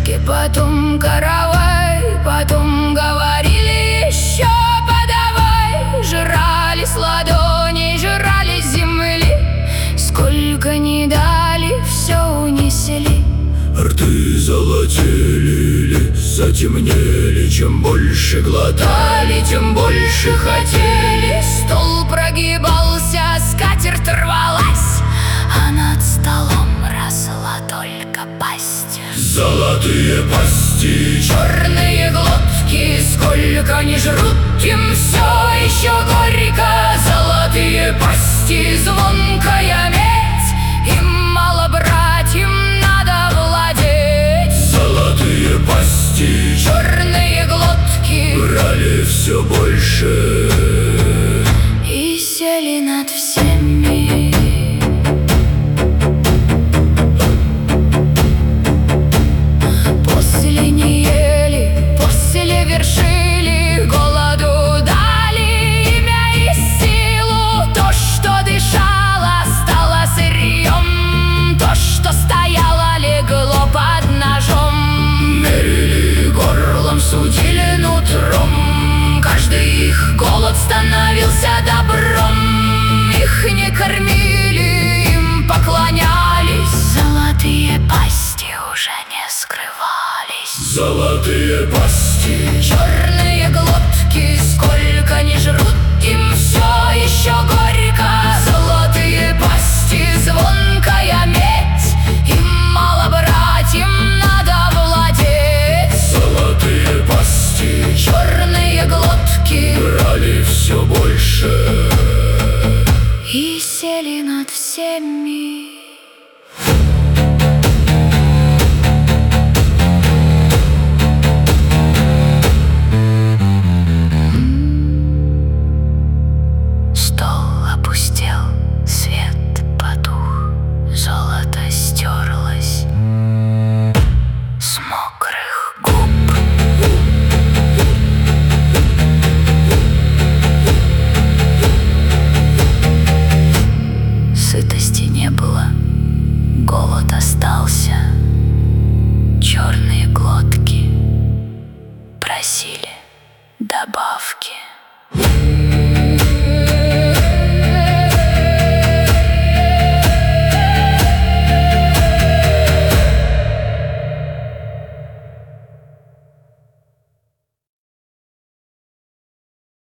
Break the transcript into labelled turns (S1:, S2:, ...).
S1: И потом каравай, потом говорили еще подавай. Жрали с ладоней, жрали с земли, сколько не дали, все унесли.
S2: Рты золотели, затемнели, чем больше глотали, тем больше хотели.
S1: Стол прогибался, скатерть рвалась, а над столом росла только пасть.
S2: Золотые пасти,
S1: Черные глотки, сколько ни жрут, им все еще горько. Золотые пасти, звонкая медь, им мало брать, им надо владеть.
S2: золотые пасти,
S1: Черные глотки
S2: брали все больше
S1: и сели над всеми. После не ели, после вершили, голоду дали имя и силу. То, что дышало, стало сырьем, то, что стояло, легло под ножом.
S2: мерили горлом,
S1: Судили нутром, каждый их голод становился добром. Их не кормили, им поклонялись, золотые пасти уже не скрывались.
S2: золотые пасти,
S1: Черные глотки, сколько ни жрут, им все еще горько. Золотые пасти, звонкая медь, им мало брать, им надо владеть.
S2: золотые пасти,
S1: Черные глотки
S2: брали все больше
S1: и сели над всеми. Стол опустел, свет потух, золото стерлось с мокрых губ. Сытости не было, голод остался. Черные глотки просили добавки.